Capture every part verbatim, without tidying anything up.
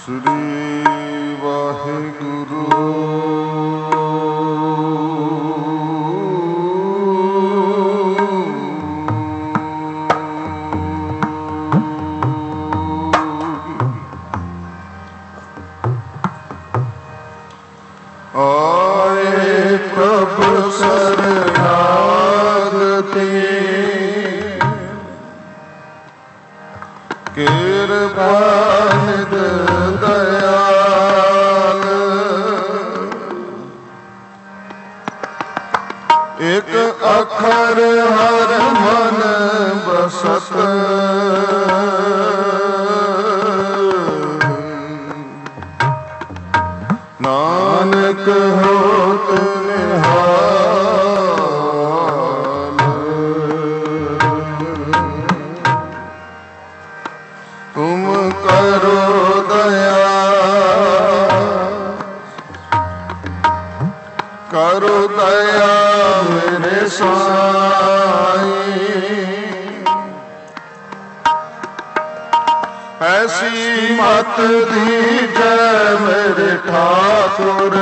श्री वाहिगुरु। आए प्रभु शरणागति कृपा निध दयाल। एक अखर हर मन बसत नानक होत निहाल। तुम करो दया करो दया मेरे साईं। ऐसी मत दीजै मेरे ठाकुर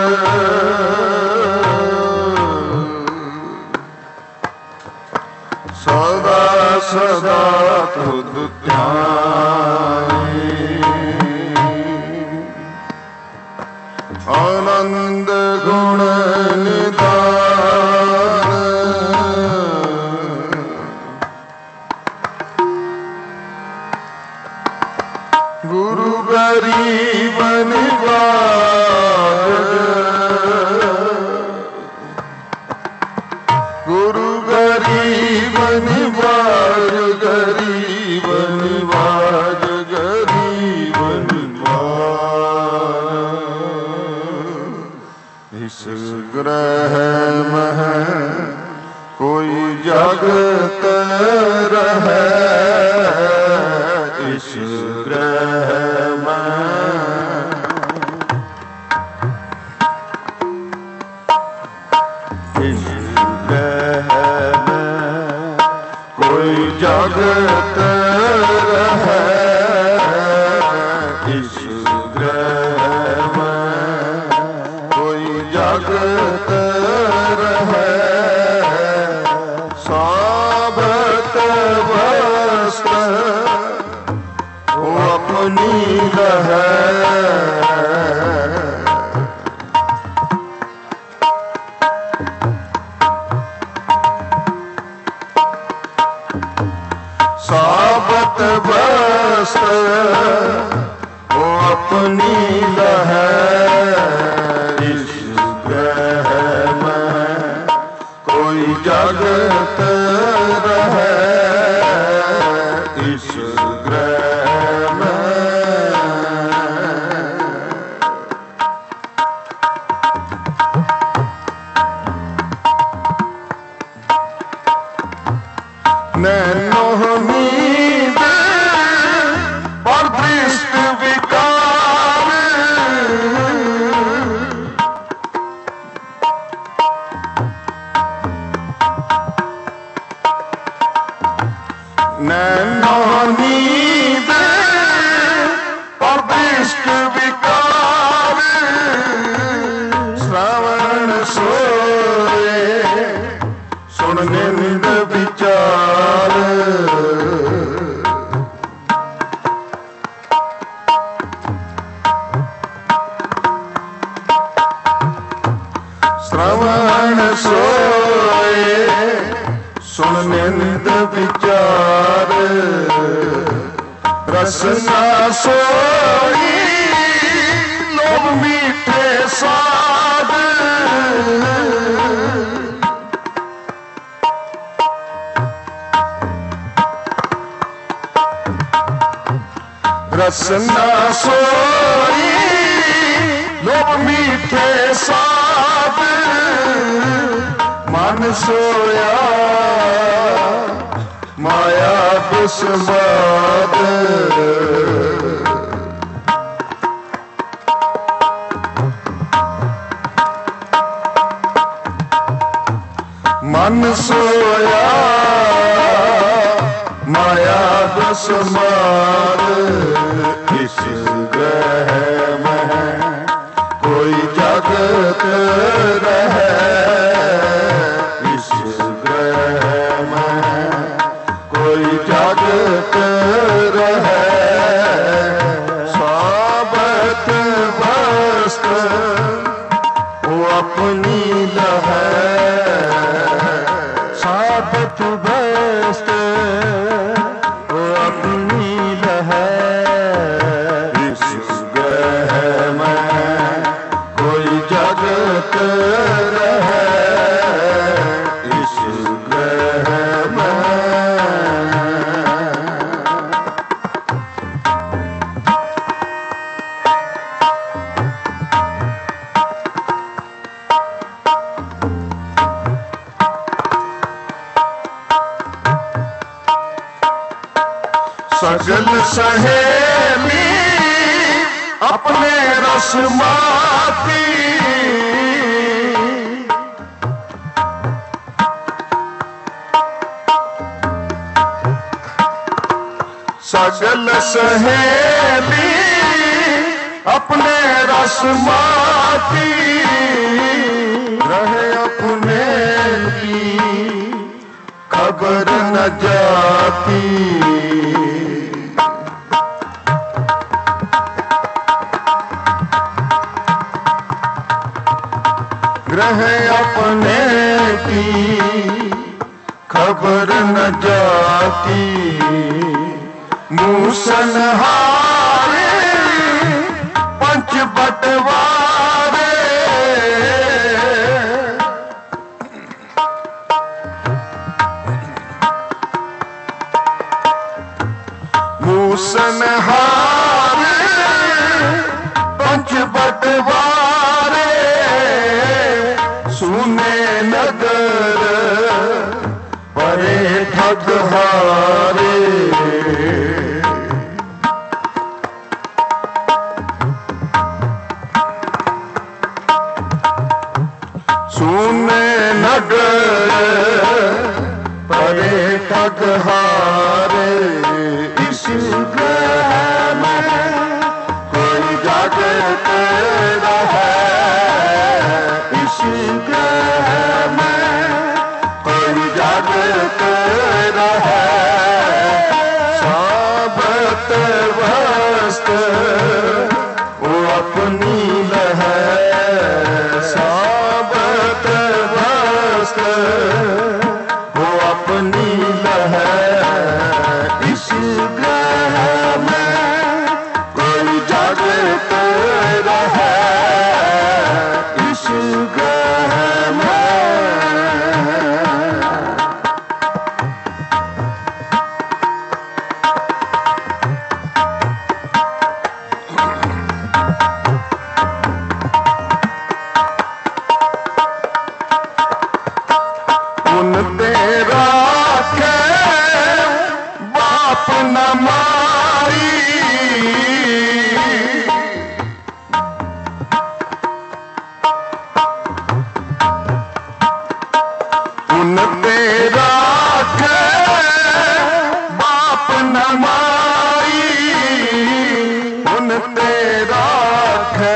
सदा सदा तुध ध्याई। आनंद गुण निधान गुरु गरीब निवाज। गुरु गरीब निवाज गरीब निवाज गरीब निवाज। इस ग्रह में कोई जगत रहे। इस ग्रह में इस ग्रह में कोई जगत रहे। इस ग्रह में कोई जगत रहे। साबत वस्त वो अपनी रहे। साबत वस्त वो अपनी रहे। इस ग्रह में कोई जगत रहे। इस ग्रह में नैनो नींद और दृष्ट विकार। नैनो नींद और दृष्ट विकार। श्रवण सोए सुन निंद विचार। श्रवण सोए सुन निंद विचार। रसना सोई लोभ मीठे स्वाद। रसना सोई लोभ मीठे स्वाद। मन सोया माया दुस्वाद। मन सोया माया दस मार इस ग्रह ग्रह में कोई जगत रहे इस ग्रह में। सजल सहेली अपने रस्माती सजल सहेली अपने रस्माती रहे अपने की खबर न जाती। रहे अपने की खबर न जाती। मूसन हारे पंच बटवारे मूसन हारे पंच बटवारे सुने नगर परे ठगहारे। सुने नगर परे ठगहारे इस ग्रह में कोई जगत रहे इस ग्रह में कोई जगत रहे। साबत वस्त वो अपनी लहे साबत वस्त वो अपनी लहे इस ग्रह में कोई जगत रहे इस ग्रह में। उन तेरा के बाप न मारी उन तेरा के बाप न मारी उन तेरा के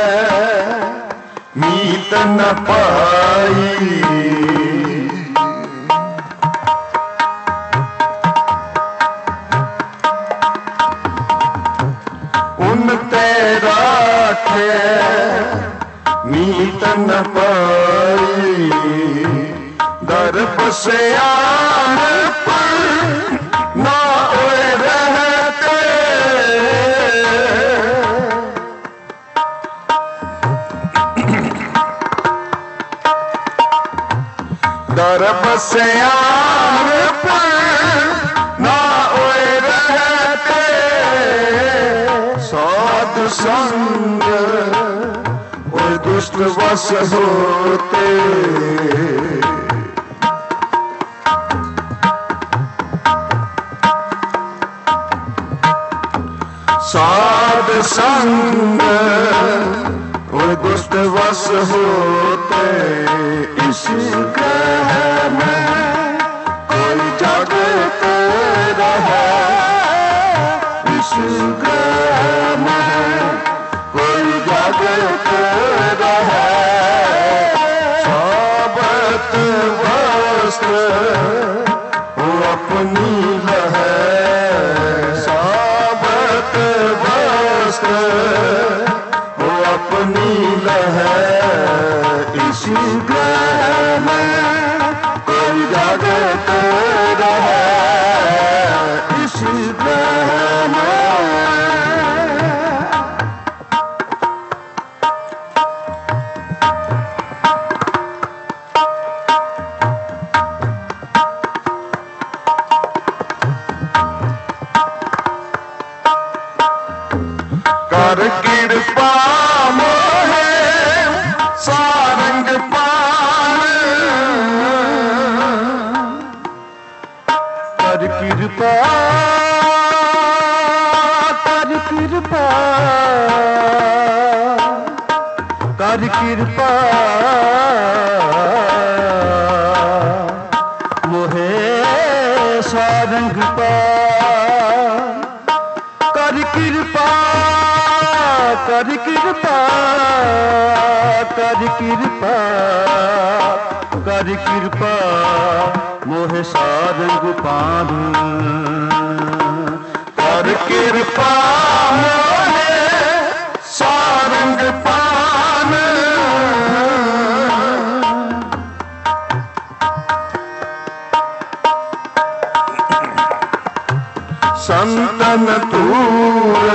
मीत न पाई। उन तेरा खे मीत न पाई। दर्प से आन पर ना ओए रहते दर्प से आन पर ना ओए रहते। साधु संग और दुष्ट वश होते। साध संग और दुष्ट वश होते। इस ग्रह में कोई जगत रहे इस ग्रह में कोई जगत रहे। साबत वस्त्र वो अपनी लहे साबत वस्त्र वो अपनी लहे इस ग्रह में कोई जगत रहे इस ग्रह में। ਕਿਰਪਾ ਕਰ ਕਿਰਪਾ ਕਰ ਕਿਰਪਾ ਮੋਹੇ ਸਾਰੰਗ ਪਾ ਕਰ ਕਿਰਪਾ ਕਰ ਕਿਰਪਾ ਕਰ ਕਿਰਪਾ ਕਰ ਕਿਰਪਾ ਮੋਹ ਸਾਰੰਗ ਪਾਨ ਕਰ ਕਿਰਪਾ ਮੋਹ ਸਾਰੰਗ ਪਾਨ ਸੰਤਨ ਤੂਰ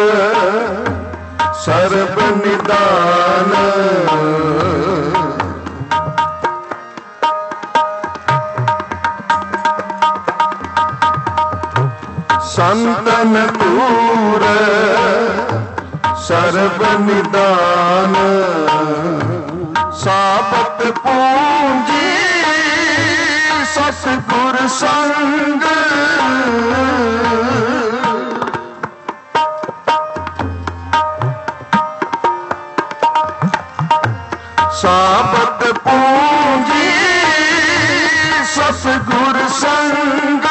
ਸਰਬ ਨਿਦਾਨ ਸੰਤਨ ਤੂਰ ਸਰਬ ਨਿਦਾਨ ਸਾਬਤ ਪੂੰਜੀ ਸਤਿਗੁਰ ਸੰਗ ਸਾਬਤ ਪੂੰਜੀ ਸਤਿਗੁਰ ਸੰਗ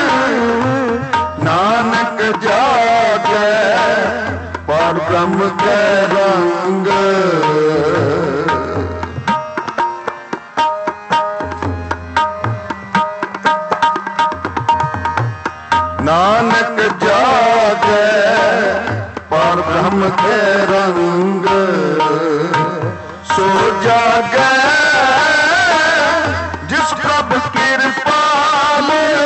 ਨਾਨਕ ਜਾਗੈ ਪਰ ਬ੍ਰਹਮ ਕੈ ਰੰਗ ਨਾਨਕ ਜਾਗੈ ਪਰ ਬ੍ਰਹਮ ਕੈ ਰੰਗ ਸੋ ਜਾਗੈ ਜਿਸ ਪ੍ਰਭ ਕਿਰਪਾਲ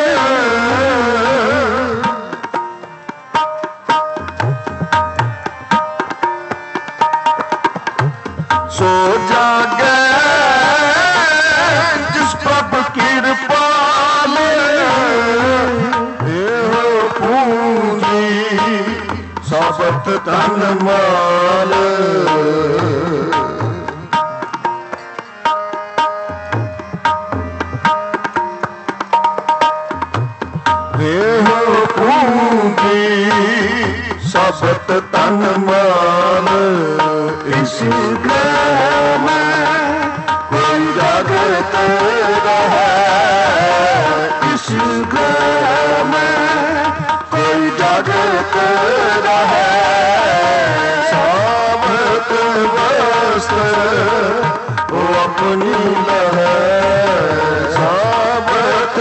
ਸੋ ਜਾਗੈ ਜਿਸ ਪ੍ਰਭ ਕਿਰਪਾਲ ਇਹੋ ਪੂੰਜੀ ਸਾਬਤ ਧਨ ਮਾਲ ਇਹੋ ਪੂੰਜੀ ਸਾਬਤ ਧਨ ਮਾਲ ਇਸ ਗ੍ਰਹਿ ਮੈਂ ਕੋਈ ਜਾਗਤ ਰਹੈ ਇਸ ਗ੍ਰਹਿ ਮੈਂ ਕੋਈ ਜਾਗਤ ਰਹੈ ਸਾਬਤ ਵਸਤਰ ਉਹ ਆਪਣੀ ਲਹੈ ਸਾਬਤ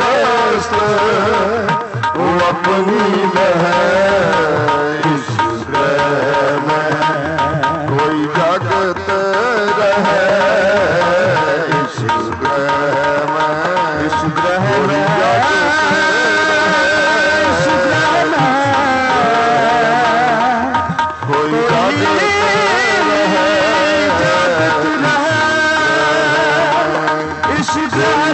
ਵਸਤਰ ਉਹ ਆਪਣੀ ਲਹੈ ਇਸ ਗ੍ਰਹਿ ਮੈਂ ਕੋਈ ਜਾਗਤ ਰਹੈ ਇਸ ਗ੍ਰਹਿ ਮੈਂ ਇਸ ਗ੍ਰਹਿ ਮੈਂ ਕੋਈ ਜਾਗਤ ਰਹੈ ਇਸ ਗ੍ਰਹਿ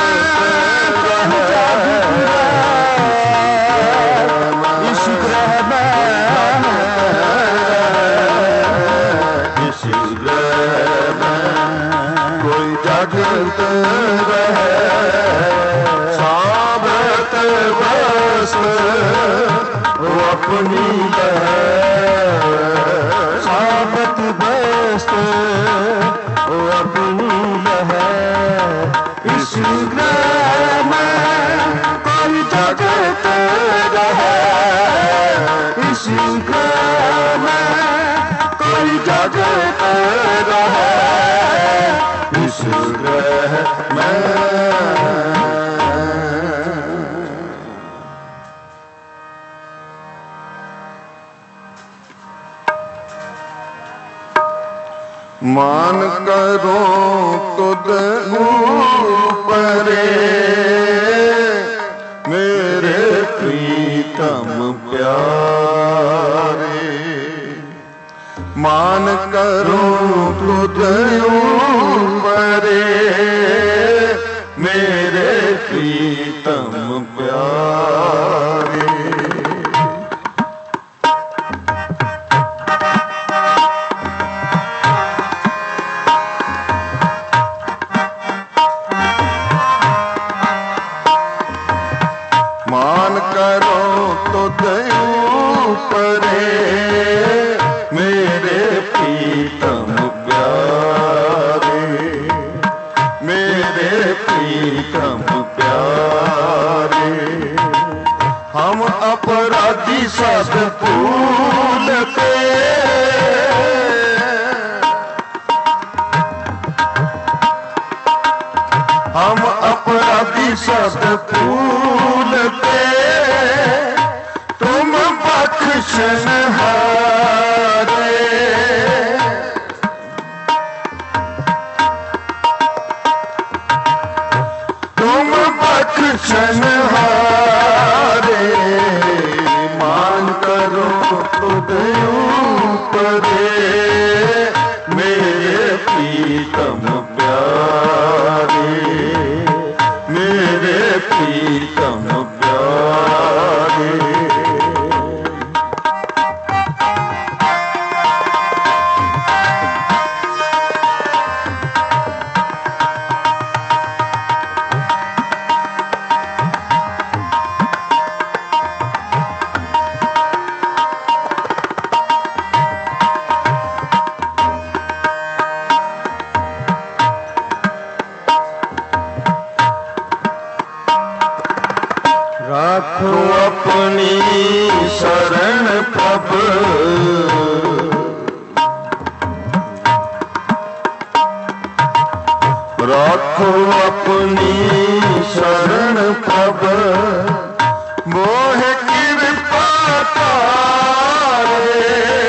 ਜਾਗਤ ਰਹੈ ਸਾਬਤ ਵਸਤਰ ਉਹ ਆਪਣੀ ਲਹੈ ਸਾਬਤ ਵਸਤਰ ਉਹ ਆਪਣੀ ਲਹੈ ਇਸ ਗ੍ਰਹਿ ਮੈਂ ਕੋਈ ਜਾਗਤ ਰਹੈ ਇਸ ਗ੍ਰਹਿ ਮੈਂ ਕੋਈ ਜਾਗਤ ਰਹੈ ਇਸ ਗ੍ਰਹਿ ਮੈਂ ਮਾਨ ਕਰੋ ਤੁਧ ਉਪਰੇ ਮੇਰੇ ਪ੍ਰੀਤਮ ਪਿਆਰੇ ਮਾਨ ਕਰੋ ਤੁਧ ਉਪਰੇ ਮੇਰੇ ਪ੍ਰੀਤਮ ਪਿਆਰੇ ਮਾਨ ਕਰ सद फूल ते हम अपराधी सद फूल ते तुम बख्शनहारे तुम बख्शनहारे मान करो खुद ऊपरे मेरे प्रीतम प्यारे मेरे प्रीतम प्यारे राखो अपनी शरण प्रभु राखो अपनी शरण प्रभु मोह कृपा तारे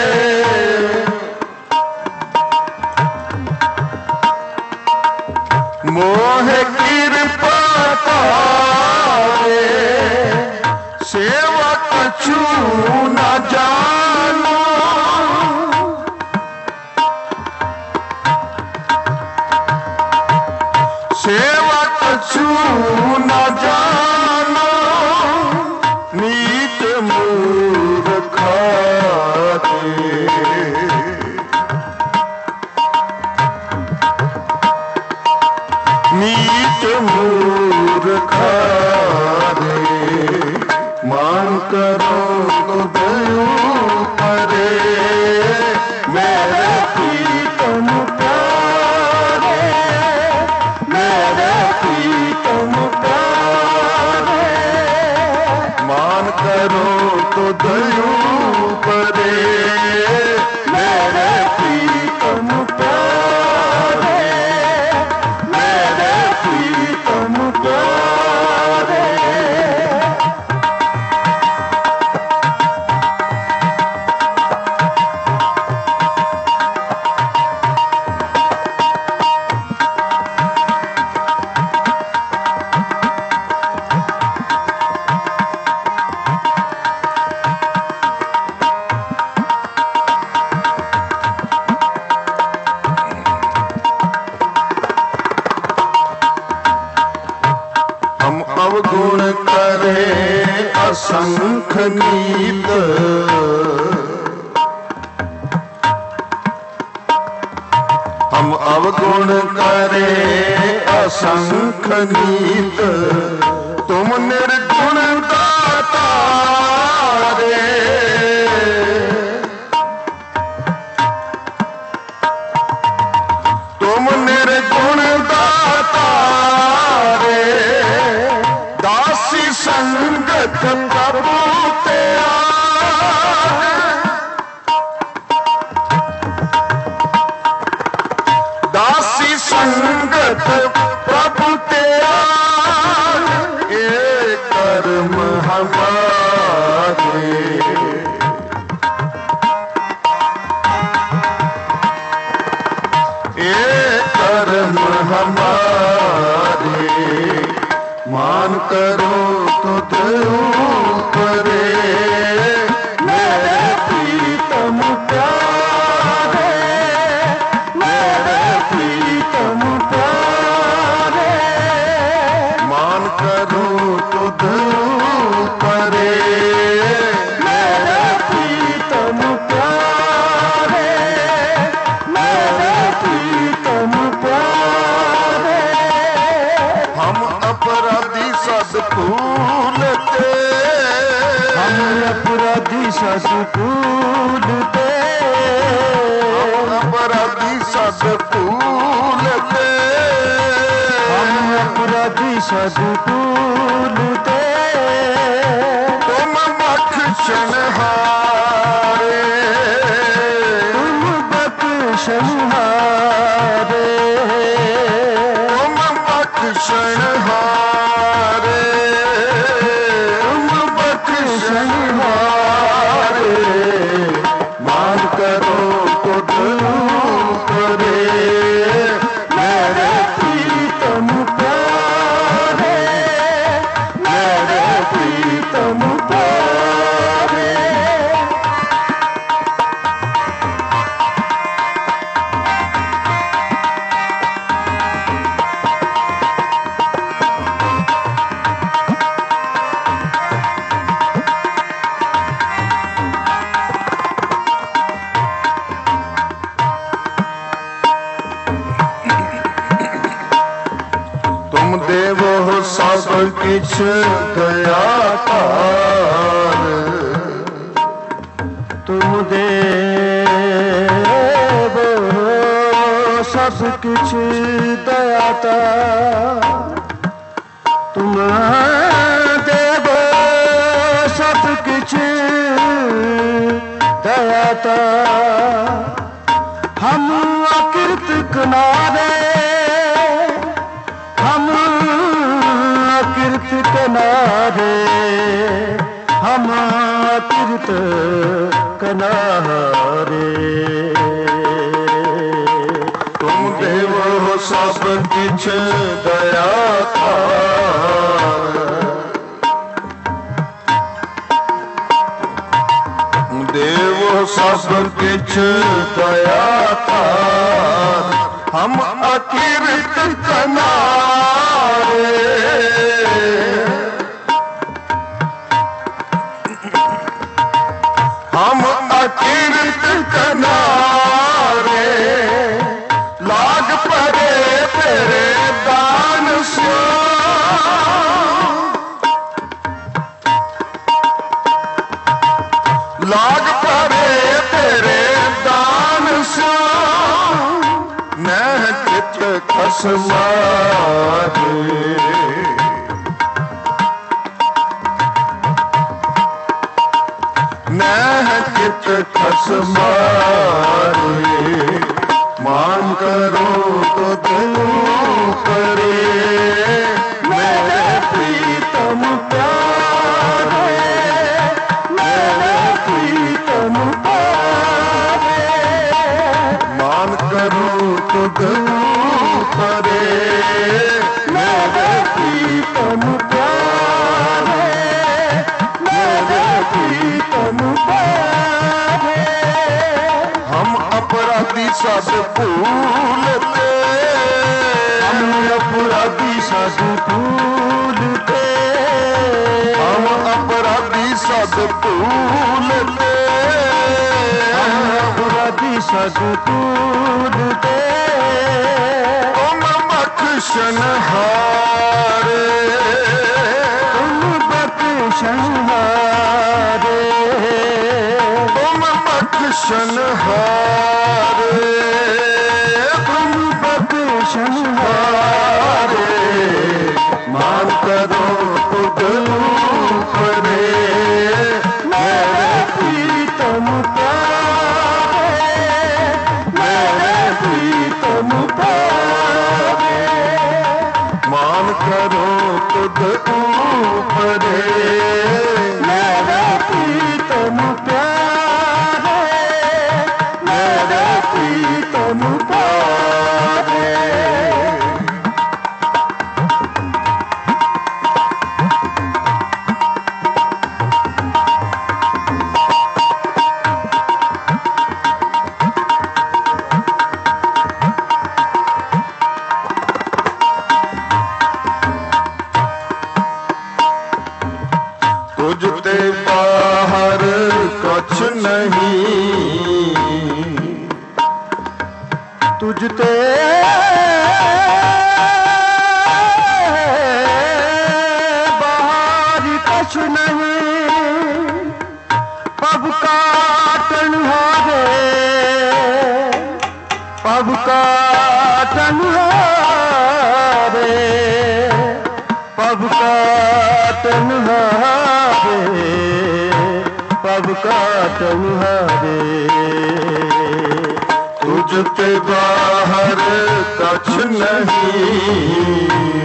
मोह कृपा तारे सेवा कछु न जानो सेवा कछु न जानो नीत मूर्खाते नीत मूर्खाते मान करो खुद ऊपरे मेरे प्रीतम प्यारे मेरे प्रीतम प्यारे मान करो खुद ऊपरे मेरे प्रीतम प्यारे मेरे प्रीतम प्यारे हम अवगुण करे असंख नीत हम अवगुण करे असंख नीत तुम निर्गुण दातारे तुम निर्गुण दातारे दासी संगत प्रभु तेरा दासी संगत प्रभु तेरा एक कर्म हमारे एक कर्म हमारे मान करो खुद ऊपरे मेरे प्रीतम प्यारे मेरे प्रीतम प्यारे मान करो खुद ऊपरे मेरे प्रीतम प्यारे मेरे प्रीतम प्यारे हम अपराधी सद फूल ते हम अपराधी सद फूल ते हम अपराधी सद फूल ते हम अपराधी सद फूल ते तुम बख्शनहारे बख्शन हारे, तुम बख्शन हारे, तुम बख्शन हारे, मान करो तो करे मेरे प्रीतम प्यारे, मेरे प्रीतम प्यारे। तुम देव हो सब किछ दयातार, तुम देव हो सब किछ दयातार, तुम देव सब किछ दयातार। हम अकृत किनारे, हम अकृत किनारे, हम अकृत किनारे। तुम देव हो सब किछ दयातार, देव सब किछ दयातार, हम अकृत किनारे, हम अकृत किनारे। लाग पड़े तेरे दान से, लाग पड़े तेरे दान से, मैं चित खसमारे, मैं चित खसमारे। मान करो तो दिल करे मेरे प्रीतम प्यारे, मेरे प्रीतम प्यारे। मान करो तो दिल करे मेरे प्रीतम प्यारे, मेरे प्रीतम प्यारे। हम अपराधी सब भूलते, हम अपराधी सब भूलते, हम अपराधी सब भूलते, हम अपराधी सब भूलते। तुम बख्शन हारे, तुम बख्शन हारे, तुम बख्शन हारे, तुम बख्शन हारे। मान करो तो दिल करे मेरे प्रीतम प्यारे, मेरे प्रीतम प्यारे। मान करो तो दिल करे मेरे प्रीतम प्यारे, मेरे प्रीतम प्यारे। तुझते बाहर कुछ नहीं, तुझते बाहर कुछ नहीं। पब काटन हारे, पब काटन हारे, पब काटन हारे, पब काटन हारे। तुझ ਤੇ ਬਾਹਰ ਕਛ ਨਹੀਂ,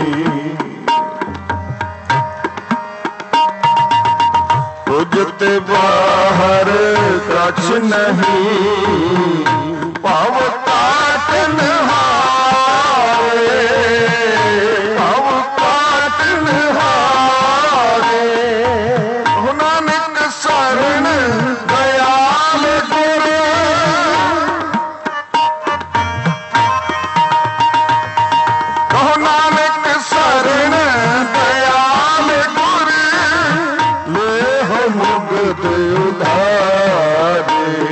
ਤੁਝ ਤੇ ਬਾਹਰ ਕਛ ਨਹੀਂ, ਭਵ ਕਾਟਨ ਹਾਰੇ, ਭਵ ਕਾਟਨ ਹਾਰੇ, ਹੋ ਨਾਨਕ ਸਰਣ ਦਇਆਲ ਗੁਰ, ਕਹੋ ਨਾਨਕ ਸਰਣ ਦਇਆਲ ਗੁਰ, ਲੇਹ ਮੁਕਤ ਉਧਾਰੇ,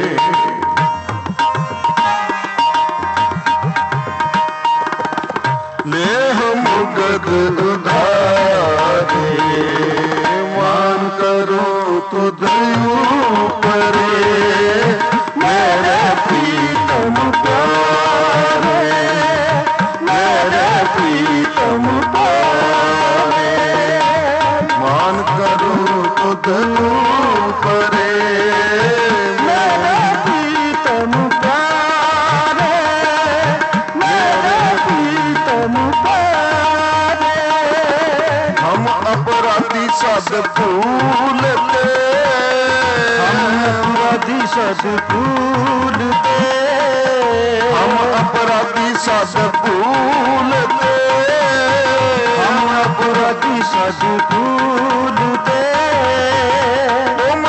ਲੇਹ ਮੁਕਤ ਉਧਾਰੇ, ਮਾਨ ਕਰੋ ਤੁਧ ਉਪਰੇ, ਮੇਰੇ ਪ੍ਰੀਤਮ ਪਿਆਰੇ, ਮੇਰੇ ਪ੍ਰੀਤਮ ਪਿਆਰੇ, ਮਾਨ ਕਰੋ ਤੁਧ ਉਪਰੇ, ਮੇਰੇ ਪ੍ਰੀਤਮ ਪਿਆਰੇ, ਮੇਰੇ ਪ੍ਰੀਤਮ ਪਿਆਰੇ, ਹਮ ਅਪਰਾਧੀ ਸਦ ਭੂਲਤੇ, ਹਮ ਅਪਰਾਧੀ ਸਦ ਭੂਲਤੇ, ਹਮ ਅਪਰਾਧੀ ਸਦ ਭੂਲਤੇ, ਹਮ ਅਪਰਾਧੀ ਸਦ ਭੂਲਤੇ, ਤੁਮ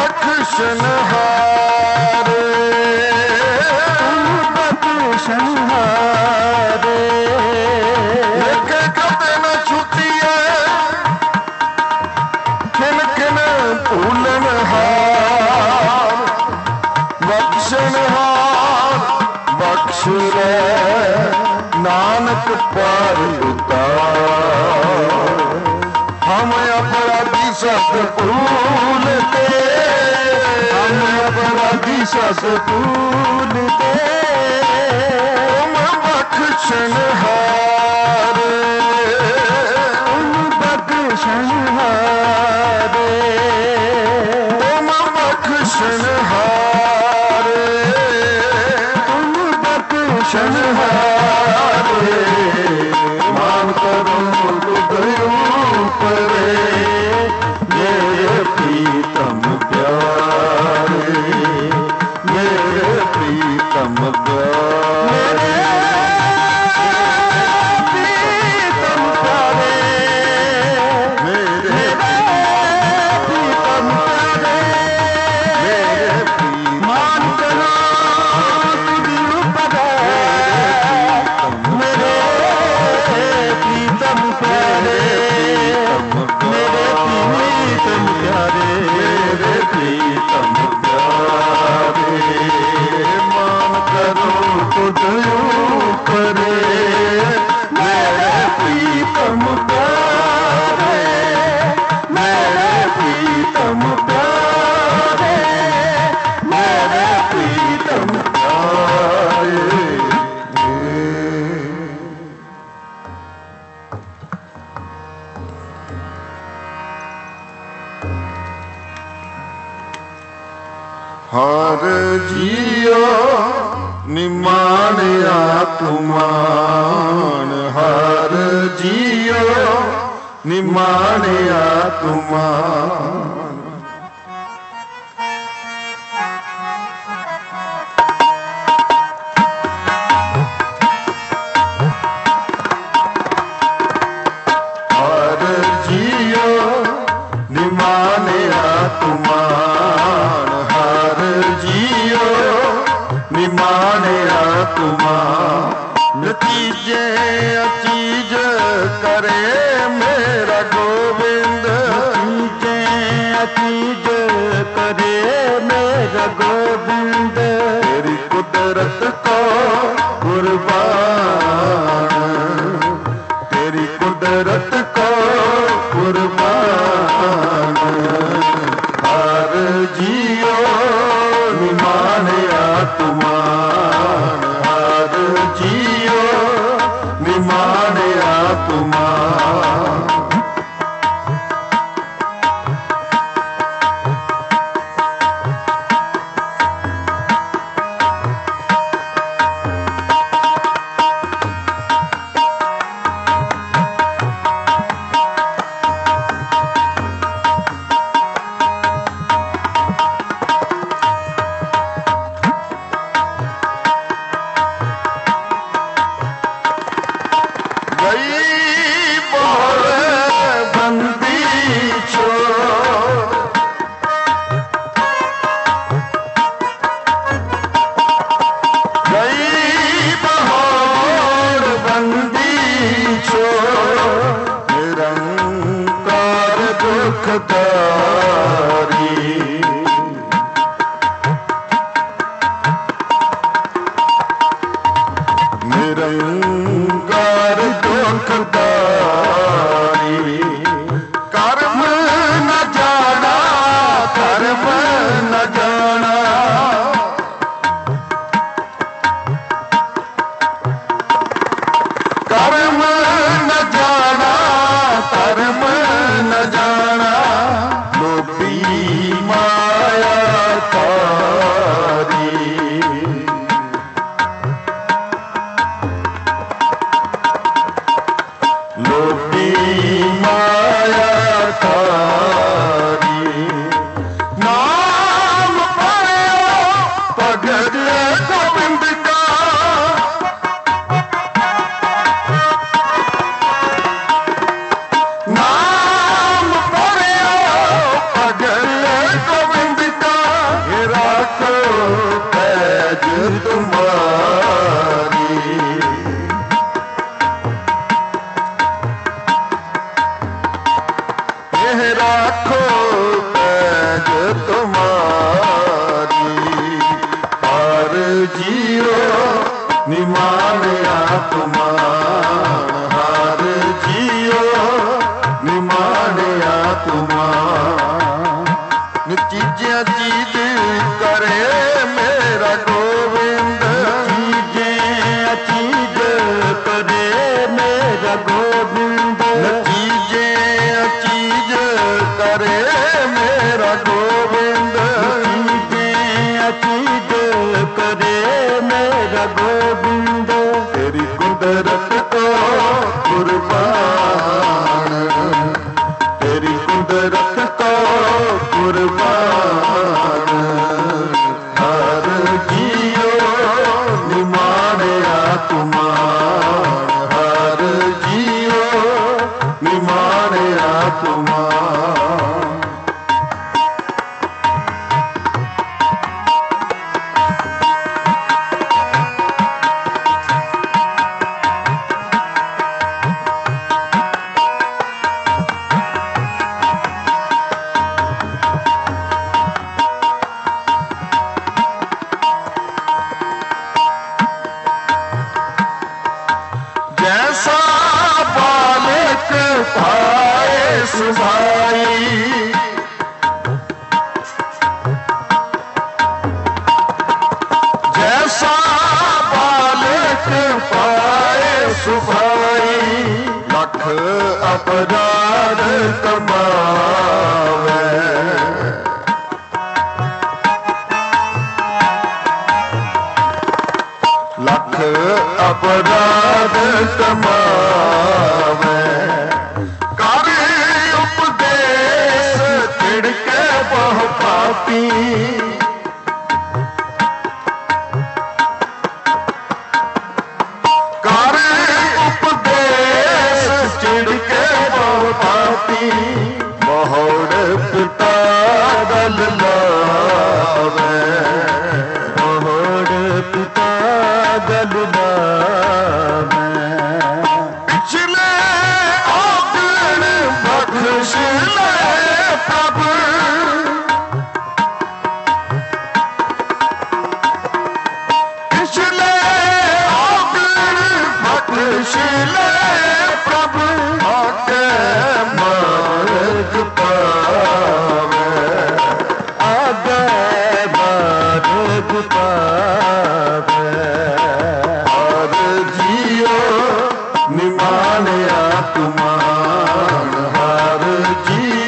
ਬਖਸ਼ਨਹਾਰੇ, ਤੁਮ ਬਖਸ਼ਨਹਾਰੇ, ਲੇਖੇ ਕਦੇ ਨ ਛੁਟੀਏ, ਖਿਨ ਖਿਨ ਭੂਲਨਹਾਰ, ਬਖਸ਼ਨਹਾਰ ਬਖਸ਼ ਲੈ, ਨਾਨਕ ਪਾਰ ਉਤਾਰ, ਹਮ ਅਪਰਾਧੀ ਸਦ ਭੂਲਤੇ, ਹਮ ਅਪਰਾਧੀ ਸਦ ਭੂਲਤੇ, ਤੁਮ ਬਖਸ਼ਨਹਾਰੇ, ਤੁਮ ਬਖਸ਼ਨਹਾਰੇ, ਤੁਮ ਬਖਸ਼ਨਹਾਰੇ, ਤੁਮ ਬਖਸ਼ਨਹਾਰੇ, ਮਾਨ ਕਰੋ ਤੁਧ ਉਪਰੇ, ਮੇਰੇ ਪ੍ਰੀਤਮ ਪਿਆਰੇ, ਮੇਰੇ ਪ੍ਰੀਤਮ ਪਿਆਰੇ, ਪ੍ਰੀਤਮ ਪਿਆਰੇ, ਮੇਰੇ ਪ੍ਰੀਤਮ ਪਿਆਰੇ, ਮੇਰੇ ਮਾਨ ਕਰੋ ਤੁਧ ਉਪਰੇ, ਮੇਰੇ ਪ੍ਰੀਤਮ ਪਿਆਰੇ, ਮੇਰੇ ਪ੍ਰੀਤਮ ਪਿਆਰੇ, ਮੇਰੇ ਪ੍ਰੀਤਮ ਪਿਆਰੇ, ਮਾਨ ਕਰੋ ਤੁਧ ਉਪਰੇ, ਮੇਰੇ ਪ੍ਰੀਤਮ ਪਿਆਰੇ, ਮੇਰੇ ਪ੍ਰੀਤਮ ਪਿਆਰੇ, ਮੇਰੇ ਪ੍ਰੀਤਮ ਪਿਆਰੇ। ਹਰ ਜੀਓ ਨਿਮਾਣਿਆ ਤੁਮਾਨ, ਹਰ ਜੀਓ ਨਿਮਾਣਿਆ ਤੁਮਾਨ, ਹਰ ਜੀਓ ਨਿਮਾਣਿਆ ਤੁਮਾਨ, ਹਰ ਜੀਓ ਨਿਮਾਣਿਆ ਤੁਮਾਨ, ਨਤੀਜੇ ਅਚੀਜ ਕਰੇ ਮੇਰਾ ਗੋਬਿੰਦ, ਨਤੀਜੇ ਅਚੀਜ ਕਰੇ ਮੇਰਾ ਗੋਬਿੰਦ, ਤੇਰੀ ਕੁਦਰਤ ਕੋ ਕੁਰਬਾਨ, ਤੇਰੀ ਕੁਦਰਤ ਕੋ ਕੁਰਬਾਨ, ਹਰ ਜੀਓ ਨਿਮਾਣਿਆ ਤੁਮਾਨ, ਹਰ ਜੀਓ ਨਿਮਾਣਿਆ ਤੁਮਾਨ, ਦੁਖਦਾਰੀ। ਨਿਰੰਕਾਰ ਦੁਖਦਾਰੀ। ਕਰਮ ਨ ਜਾਣਾ ਕਰਮ ਨ ਜਾਣਾ। ਕਰਮ ਨ ਜਾਣਾ ਕਰਮ ਨ ਜਾਣਾ। ਲੋਭੀ ਮਾਇਆ ਤਾਰੀ। ਲੋਭੀ ਮਾਇਆ ਤਾਰੀ। ਨਾਮ ਪਾਇਆ ਭਗਤ ਗੋਬਿੰਦ ਕਾ। ਨਾਮ ਪਾਇਆ ਭਗਤ ਗੋਬਿੰਦ ਕਾ। ਇਹ ਰਾਖੋ ਪੈਜ ਤੁਮਾਰੀ। ਇਹ ਰਾਖੋ ਪੈਜ ਤੁਮਾਰੀ। ਹਰ ਜੀਓ ਨਿਮਾਣਿਆ ਤੁਮਾਨ। ਹਰ ਜੀਓ ਨਿਮਾਣਿਆ ਤੁਮਾਨ। ਨਿਚੀਜਿਆ ਚੀਜ ਕਰੇ ਮੇਰਾ ਗੋਬਿੰਦ। ਨਿਚੀਜਿਆ ਚੀਜ ਕਰੇ ਮੇਰਾ ਗੋਬਿੰਦ। ਨਚੀਜਿਆ ਚੀਜ ਕਰੇ ਮੇਰਾ ਗੋਬਿੰਦ। ਨਚੀਜਿਆ ਚੀਜ ਕਰੇ ਮੇਰਾ ਗੋਬਿੰਦ। ਤੇਰੀ ਕੁਦਰਤ ਕੋ ਕੁਰਬਾਨ। ਤੇਰੀ ਕੁਦਰਤ ਕੋ ਕੁਰਬਾਨ। ਹਰ ਜੀਓ ਨਿਮਾਣਿਆ ਤੁਮਾਨ। ਹਰ ਜੀਓ ਨਿਮਾਣਿਆ ਤੁਮਾਨ। जैसा बालक पाए सुभाई। जैसा बालक पाए सुभाई। लख अपराध कमावे। लख अपराध कमावे। कर उपदेश तिड़के बहु पापी। कर उपदेश तिड़के बहु पापी। मोहड़ पिता दल लावे। मोहड़ पिता दल लावे। पिछले औगण बख्श ले प्रभु। पिछले औगण बख्श ले प्रभु। आके मार्ग पावे। आगे मार्ग पावे। हर जियो निमाणिया तुमान। हर जियो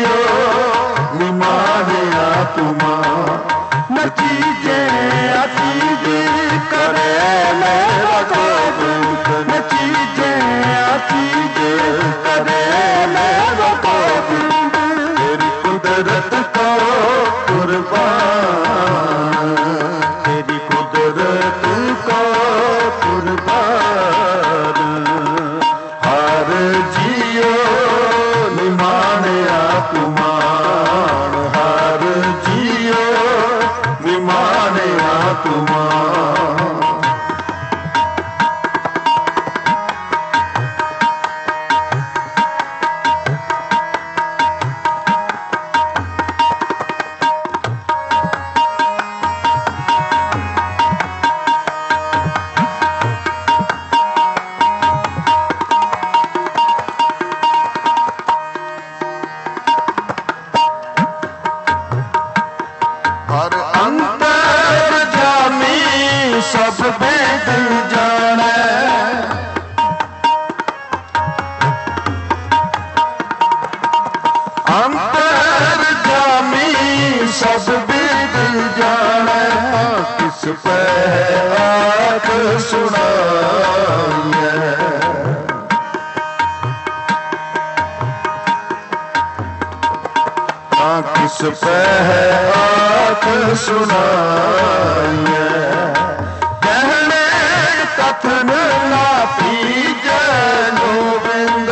ਸੁਣਾਈਐ। ਤਾਂ ਕਿਸ ਪੈ ਆਖ ਸੁਣਾਈਐ। ਕਹਿਣੇ ਕਥਨ ਨਾ ਪੀਜੈ ਗੋਬਿੰਦ,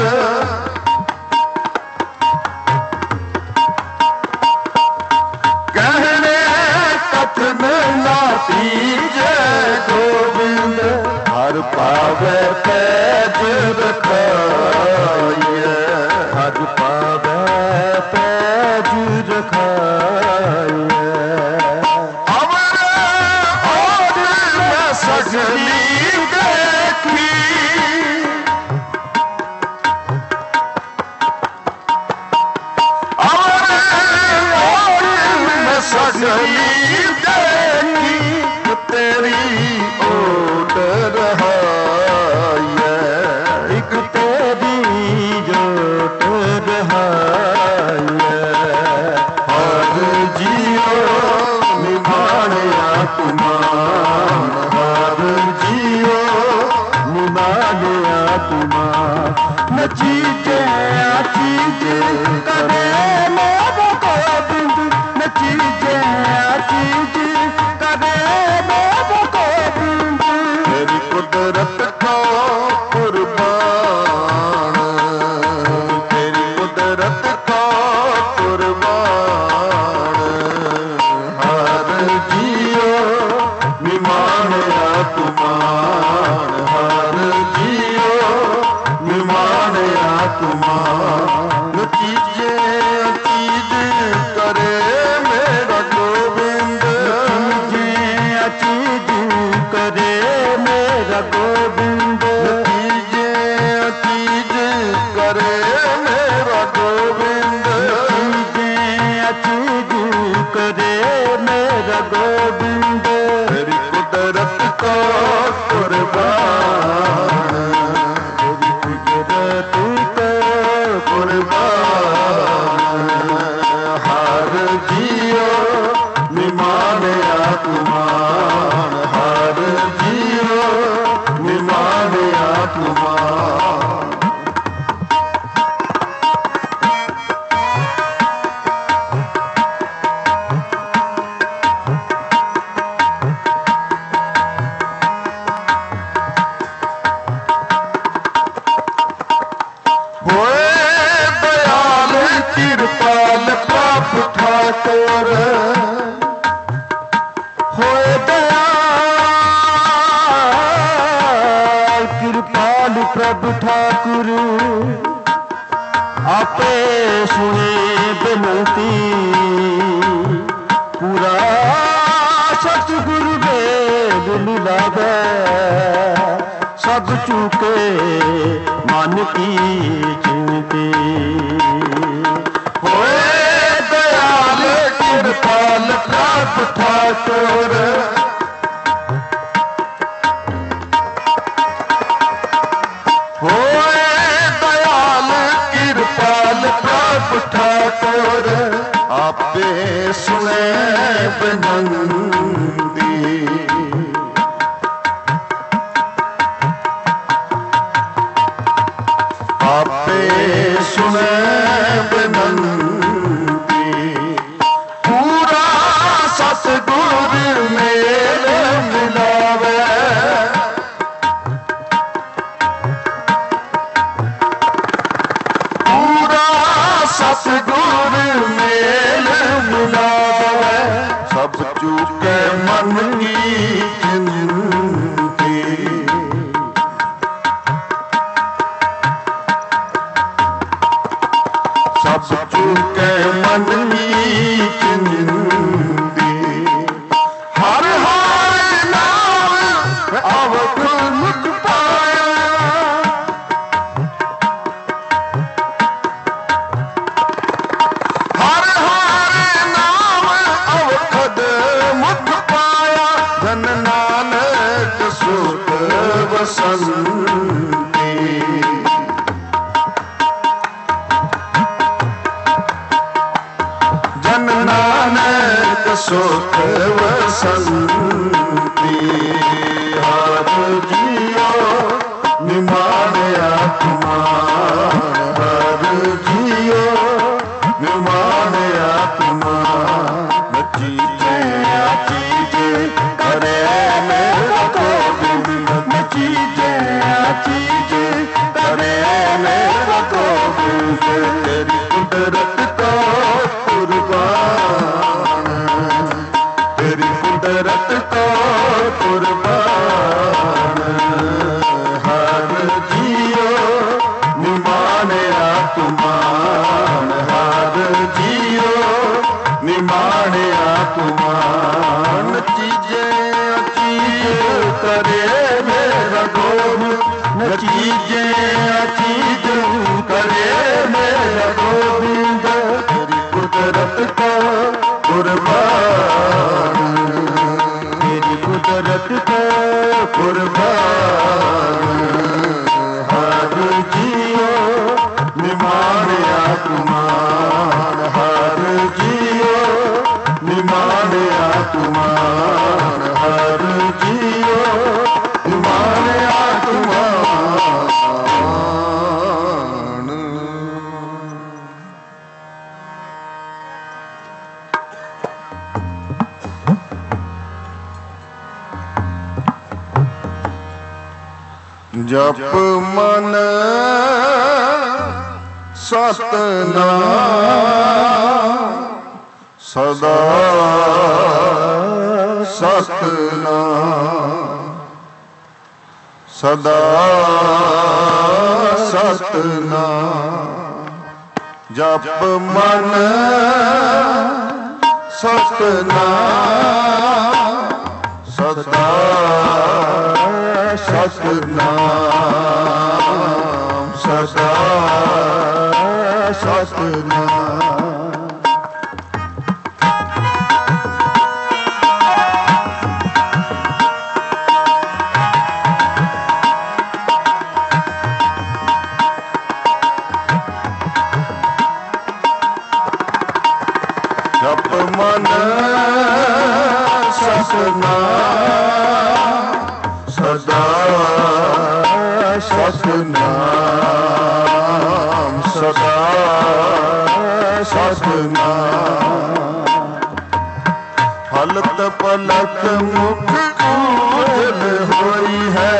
ਕਹਿਣੇ ਕਥਨ ਨਾ ਪੀਜੈ ਗੋਬਿੰਦ। ਹਰ ਪਾਵੈ ਪੈਜ ਰਖਾਈਐ, ਹਰ ਪਾਵੈ ਪੈਜ ਰਖਾਈਐ। ਅਮਰ ਔਰ ਮੈਂ ਸਜਣੀ ਦੇਖੀ, ਅਮਰ ਔਰ ਮੈਂ ਸਜਣੀ ਦੇਖੀ। ਤੇਰੀ ਓਟ ਰਹਾਈਐ, ਇੱਕ ਤੇਰੀ ਜੋਟ ਰਹਾਈਐ। ਹਰ ਜੀਉ ਨਿਮਾਣਿਆ ਤੁਮਾਨ, ਹਰ ਜੀਉ ਨਿਮਾਣਿਆ ਤੁਮਾਨ। ਨਚੀਜੈ ਆਚੀਜ ਕਰੇ ਮੇਰਾ ਗੋਬਿੰਦ, ਨਚੀਜੈ ਆਚੀਜ ਕਰੇ ਮੇਰਾ ਗੋਬਿੰਦ। ਤੇਰੀ ਕੁਦਰਤ ਕੋ ਕੁਰਬਾਨ, ਤੇਰੀ ਕੁਦਰਤ ਕੋ ਕੁਰਬਾਨ। ਹਰ ਜੀਉ ਨਿਮਾਣਿਆ ਤੁਮਾਨ, ਹਰ ਜੀਉ ਨਿਮਾਣਿਆ ਤੁਮਾਨ। ਨਤੀਜੇ ਅਤੀਤ ਕਰੇ ਮੇਰਾ ਗੋਬਿੰਦ, ਨਤੀਜੇ ਅਤੀਤ ਕਰੇ ਮੇਰਾ ਗੋਬਿੰਦ। ਨਤੀਜੇ ਅਤੀਤ ਕਰੇ ਮੇਰਾ ਗੋਬਿੰਦ, ਨਤੀਜੇ ਅਤੀਤ ਕਰੇ ਮੇਰਾ ਗੋਬਿੰਦ। ਤੇਰੀ ਕੁਦਰਤ ਕੋ ਕੁਰਬਾਨ, ਤੇਰੀ ਕੁਦਰਤ ਕੋ ਕੁਰਬਾਨ। ਹਰ ਜੀਉ ਨਿਮਾਣਿਆ ਤੁਮਾਨ, ਹਰ ਜੀਉ ਨਿਮਾਣਿਆ ਤੁਮਾਨ। ਹੋਏ ਦਇਆਲ ਕਿਰਪਾਲ ਪ੍ਰਭ ਠਾਕੁਰ, ਹੋਏ ਦਇਆਲ ਕਿਰਪਾਲ ਪ੍ਰਭ ਠਾਕੁਰ। ਆਪੇ ਸੁਣੇ ਬੇਨਤੀ ਪੂਰਾ ਸਤਿਗੁਰ ਵੇਦ ਮਿਲਾਵੈ। ਸਭ ਚੁਕੇ ਮਨ ਕੀ ਚਿੰਤੀ, ਹੋਏ ਦਇਆਲ ਕਿਰਪਾਲ ਪ੍ਰਭ ਠਾਕੁਰ। ਹੋਏ ਦਇਆਲ ਕਿਰਪਾਲ ਪ੍ਰਭ ਠਾਕੁਰ। ਆਪੇ ਸੁਣੇ ਬੇਨਤੀ ਆਪੇ ਸੁਣੇ ਬੇਨਤੀ। ਪੂਰਾ ਸਤਿਗੁਰ ਮੇਲ ਮਿਲਾਵੈ, ਪੂਰਾ ਸਤਿਗੁਰ ਮੇਲ ਮਿਲਾਵੈ। ਸਭ ਚੁਕੇ ਮਨ ਕੀ ਚਿੰਤੀ, ਸਭ ਚੁਕੇ ਮਨ ਕੀ ਚਿੰਤੀ। ਹਰ ਹਰ ਨਾਮ ਅਵਧ ਮੁਖ ਪਾਇਆ, ਹਰ ਹਰ ਨਾਮ ਅਵਧ ਮੁਖ ਪਾਇਆ। ਜਨ ਨਾਨਕ ਸੁਖ ਵਸੰਤੀ, ਜਨ ਨਾਨਕ ਸੁਖ ਵਸੰਤੀ। ਹਰ ਜੀ नचीजे अचीज करे मेरा गोविंद, तेरी कुदरत का कुर्बान, तेरी कुदरत का कुर्बान। हर जियो निमानिया तुमान, हर जियो निमानिया तुमान, हर जियो निमानिया तुमान। जप मन सतनाम, सदा सतनाम, सदा सतनाम। जप मन सतनाम, सदा सतनाम, सदा सतनाम। जप मन सतनाम, सदा सतनाम, सदा सतनाम। हलत पलक मुख उजल होई है,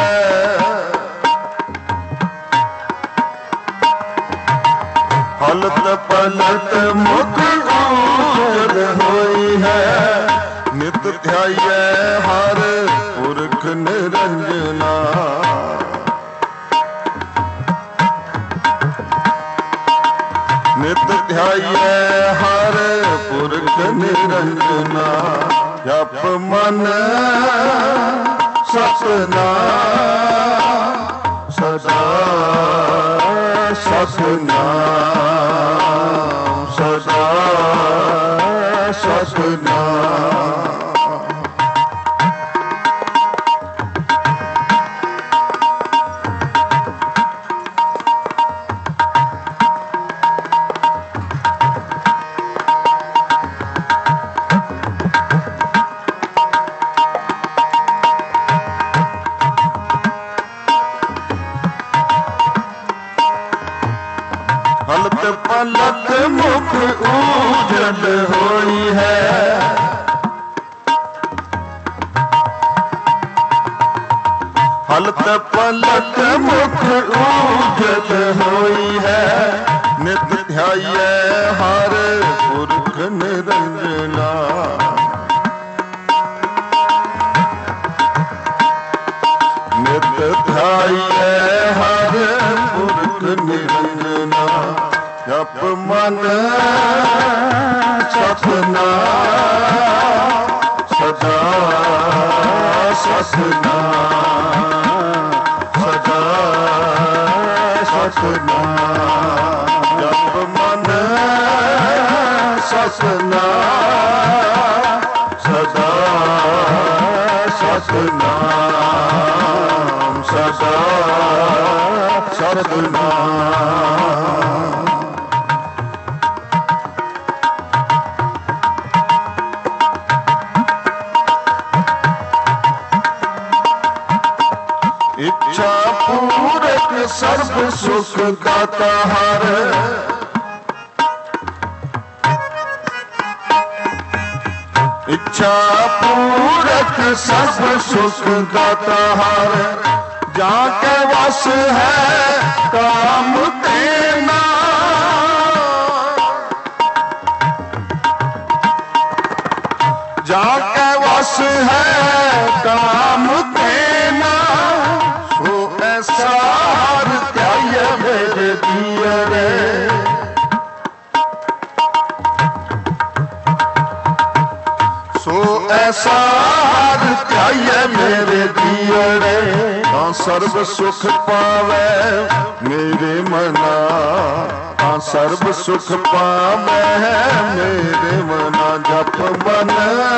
हलत पलक मुख उजल होई है। नित ध्याये हर पुरख निरंजना, नित ध्याये हर पुरख निरंजना। जप मन सतनाम, सदा सतनाम, सदा सतनाम। हलत पलक मुख उजल होई है, हलत पलक मुख उजल होई है। नित ध्याये हर पुरख निरंजना, नित ध्याये हर पुरख निरंजना। जप मन सतनाम, सदा सतनाम, सदा सतनाम। जप मन सतनाम, सदा सतनाम, सदा सतनाम। इच्छा पूरक सर्व सुख दाता हर, इच्छा पूरक सर्व सुख दाता हर। जाके वस है काम तेना, जाके वस है काम तेना। सो ऐसा हर त्याय मेरे दियरे, सो ऐसा हर त्याय मेरे दियरे। ਤਾਂ ਸਰਬ ਸੁਖ ਪਾਵੈ ਮੇਰੇ ਮਨਾ, ਤਾਂ ਸਰਬ ਸੁਖ ਪਾਵੈ ਮੇਰੇ ਮਨਾ। ਜਪ ਮਨ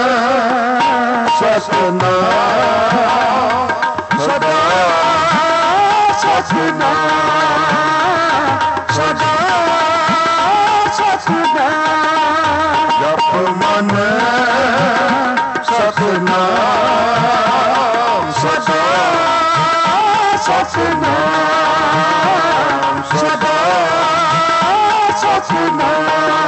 ਸਤਨਾਮ ਸਦਾ ਸਤਨਾਮ ਸਦਾ ਸਤਨਾਮ। ਜਪ ਮਨ ਸਤਨਾਮ ਸਦਾ ਸਤਨਾਮ ਸਦਾ ਸਤਨਾਮ।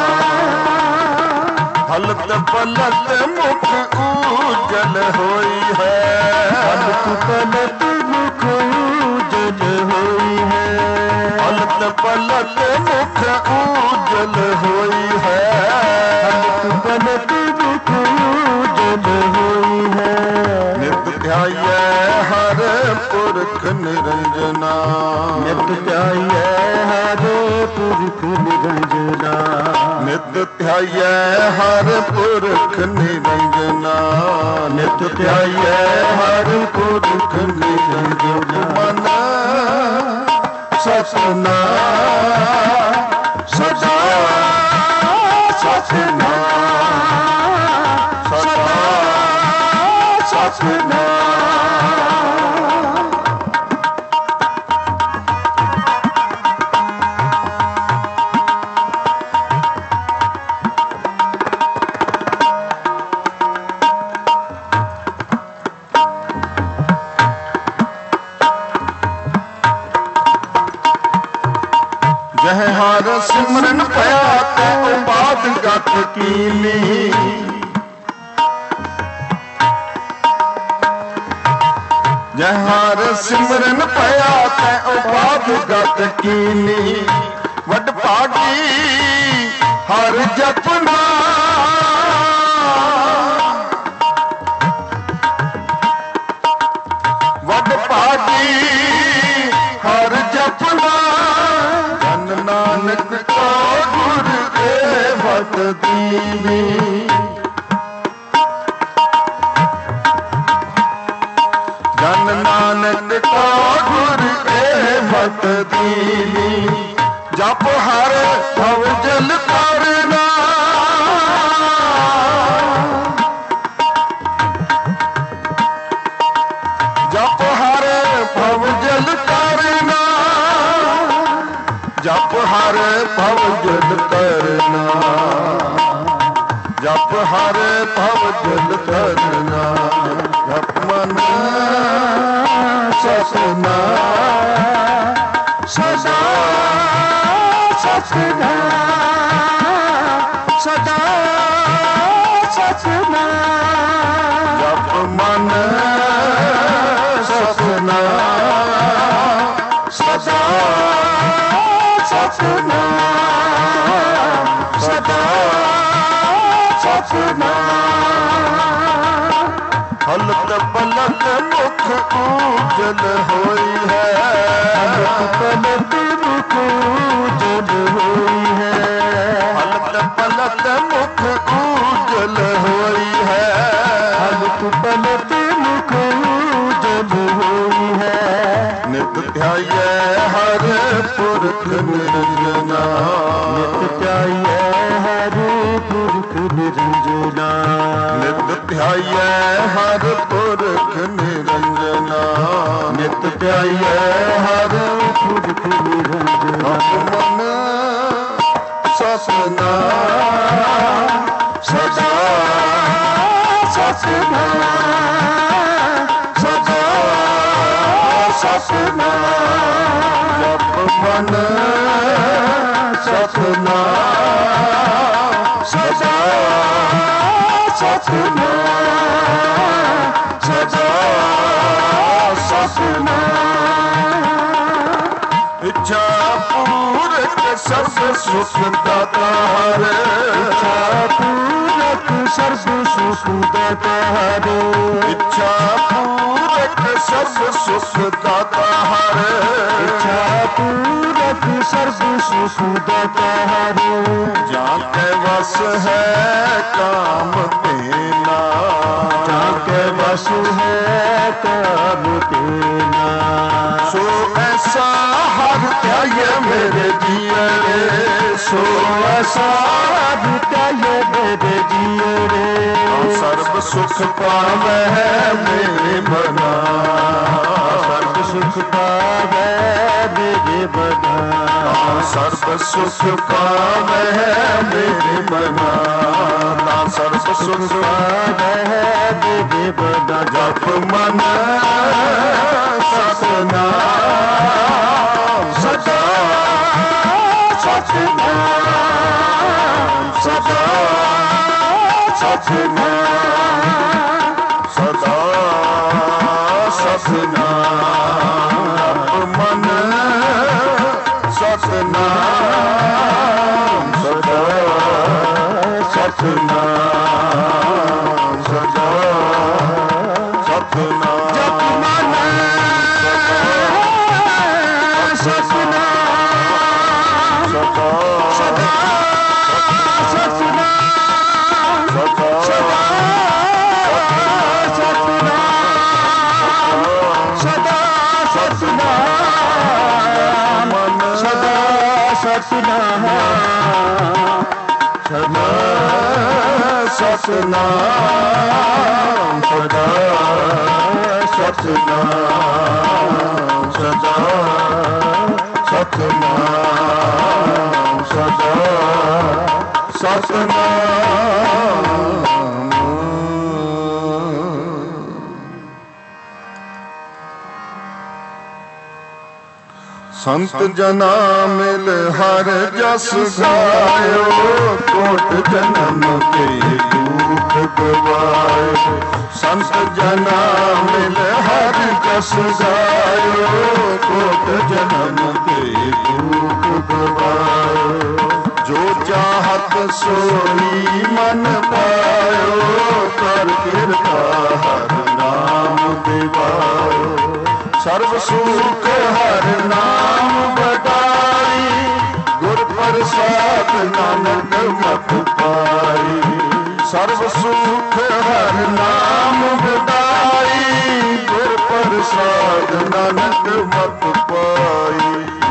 ਹਲਤ ਪਲਤ ਮੁਖ ਉਜਲ ਹੋਈ ਹੈ, ਹਲਤ ਪਲਤ ਮੁਖ ਉਜਲ ਹੋਈ ਹੈ, ਹਲਤ ਪਲਤ ਮੁਖ ਉਜਲ ਹੋਈ ਹੈ, ਹਲਤ ਪਲਤ ਮੁਖ ਉਜਲ ਹੋਈ ਹੈ। ਨਿਤ ਧਿਆਈਐ ਹਰ ਪੁਰਖ ਨਿਰੰਜਨਾ, ਨਿਤ ਧਿਆਈਐ ਹਰ ਪੁਰਖ ਨਿਰੰਜਨਾ, ਨਿਤ ਧਿਆਈਐ ਹਰ ਪੁਰਖ ਨਿਰੰਜਨਾ, ਨਿਤ ਧਿਆਈਐ ਹਰ ਪੁਰਖ ਨਿਰੰਜਨਾ। ਮਨ ਸਤਨਾਮ ਸਦਾ ਸਤਨਾਮ ਸਦਾ ਸਤਨਾਮ। ਜਹ ਹਰ ਸਿਮਰਨ ਭਇਆ ਤੈ ਉਪਾਦ ਗਤ ਕੀਨੀ, ਜਹ ਹਰ ਸਿਮਰਨ ਭਇਆ ਤੈ ਉਪਾਦ ਗਤ ਕੀਨੀ। ਵੱਡ ਭਾਗੀ ਹਰ ਜਪਨਾ, ਵੱਡ ਭਾਗੀ ਹਰ ਜਪਨਾ। ਜਨ ਨਾਨਕ ਕੋ ਗੁਰ ਕੇ ਵਤ ਦੀਨੀ, ਜਨ ਨਾਨਕ ਕੋ ਗੁਰ ਕੇ ਵਤ ਦੀਨੀ। ਜਪ ਹਰ ਭਵ ਜਲ ਤਰਨਾ, ਜਪ ਹਰ ਭਵ ਜਲ ਤਰਨਾ, ਜਪ ਹਰ ਭਵ ਜਲ ਤਰਨਾ, ਜਪ ਹਰ ਭਵ ਜਲ ਤਰਨਾ। ਜਪ ਮਨ ਸਤਨਾਮ ਸਦਾ ਸਤਨਾਮ ਸਦਾ ਸਤਨਾਮ। ਜਪ ਮਨ ਸਤਨਾਮ ਸਦਾ ਸਤਨਾਮ ਸਦਾ ਸਤਨਾਮ। ਹਲਤ ਪਲਤ ਮੁਖ ਉਜਲ ਹੋਈ ਹੈ, ਹਲਤ ਪਲਤ ਮੁਖ ਉਜਲ ਹੋਈ ਹੈ, ਹਲਤ ਪਲਤ ਮੁਖ ਉਜਲ ਹੋਈ ਹੈ, ਹਲਤ ਪਲਤ ਮੁਖ ਉਜਲ ਹੋਈ ਹੈ। ਨਿਤ ਧਿਆਈਐ ਹਰ ਪੁਰਖ ਨਿਰੰਜਨਾ, ਨਿਤ ਧਿਆਈਐ ਹਰ ਪੁਰਖ ਨਿਰੰਜਨਾ, ਨਿਤ ਧਿਆਈਐ ਹਰ ਪੁਰਖ ਨਿਰੰਜਨਾ, ਨਿਤ ਧਿਆਈਐ ਹਰ ਪੁਰਖ ਨਿਰੰਜਨਾ। ਮਨ ਸਤਨਾਮ ਸਦਾ ਸਤਨਾਮ ਸਦਾ ਸਤਨਾਮ। ਜਪ ਮਨ ਸਤਨਾਮ ਸਦਾ ਸਤਨਾਮ ਸਦਾ ਸਤਨਾਮ। ਇੱਛਾ ਪੂਰਕ ਸਰਬ ਸੁਖ ਦਾਤਾਰ, ਇੱਛਾ ਪੂਰਕ ਸਰਬ ਸੁਖ ਦਾਤਾਰ, ਇੱਛਾ ਪੂਰਕ ਸਰਬ ਸੁਖ ਦਾਤਾਰ, ਇੱਛਾ ਪੂਰਕ ਸਰਬ ਸੁਖ ਦਾਤਾਰ। ਜਾਂ ਕੈ ਵਸ ਹੈ ਕਾਮ ਤੇਨਾ, ਜਾਂ ਕੈ ਵਸ ਹੈ ਕਾਮ ਤੇਨਾ, ऐसा हर त्यागे मेरे जिए रे, सो ऐसा हर त्यागे मेरे जिए रे। सर्व सुख पावे मेरे मना, सर्व सुख पावे मेरे मना, सर्व सुख पावे मेरे मना, सर्व सुख पावे मेरे मना। जप मन सतना सदा सतनाम, सदा सतनाम, सदा सतनाम। मन सतनाम, सदा सतनाम, सदा सतनाम। सतनाम सदा सतनाम, सदा सतनाम, सदा सतनाम। संत जना मिल हर जस गायो, कोट जन्म के दुख गवायो। संत जना मिल हर जस गायो, कोट जन्म के दुख गवायो। जो चाहत सोई मन पायो, कर कृपा हर नाम दिवायो। सर्व सुख हर नाम बड़ाई, गुर प्रसाद नानक मत पाई। सर्व सुख हर नाम बड़ाई, गुर प्रसाद नानक मत पाई।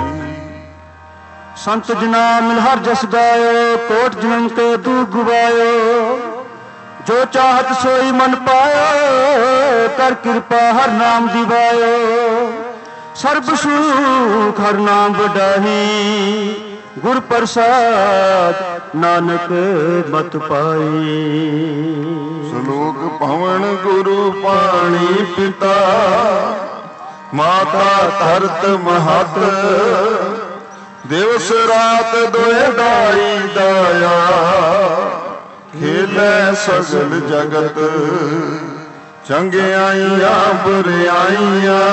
संत जना मिल हर जस गायो, कोट जन्म के दुख गवायो। जो चाहत सोई मन पायो, कर कृपा हर नाम दिवायो। सर्ब सुख हर नाम बढ़ाही, गुर प्रसाद नानक मत पाई। श्लोक पवन गुरु पाणी पिता, माता धरत महत। दिवस रात दोए दाई दाया, खेले सगल जगत। चंगियाइयां बुराइयां,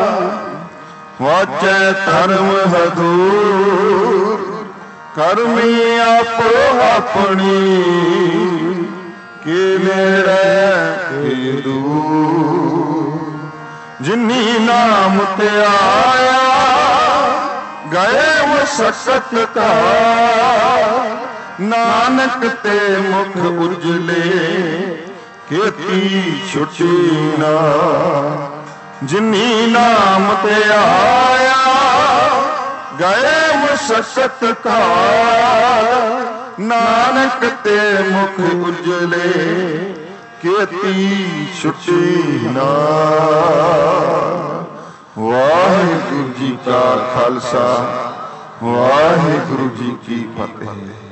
वाचे धर्म हदूर। करमी आपो अपनी, के नेड़े के दूर। जिन्नी नाम ते आया, गए वो सकत का। नानक ते मुख उजले, खेती छुटी ना। जिन्नी नाम ते आया, गए वो सकत का। नानक ते मुख उजले, खेती छुटी ना। वाहिगुरु जी का खालसा, वाहिगुरु जी की फतेह।